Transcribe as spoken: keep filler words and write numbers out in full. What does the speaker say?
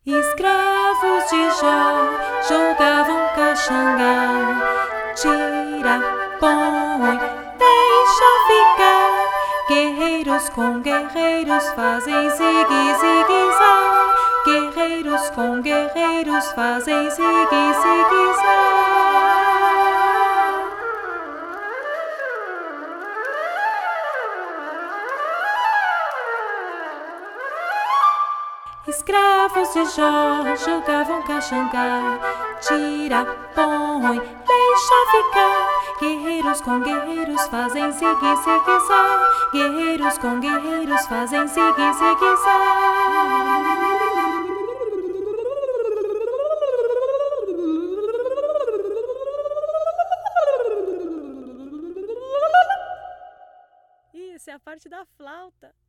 Escravos de Jó jogavam caxangá. Tira, põe, deixa ficar. Guerreiros com guerreiros fazem zigue-zigue-zá. Guerreiros com guerreiros fazem zigue-zigue-zá. Escravos de Jó jogavam caxangá. Tira, põe, deixa ficar. Guerreiros com guerreiros fazem zigue-zigue-zá. Guerreiros com guerreiros fazem zigue-zigue-zá. Isso é a parte da flauta.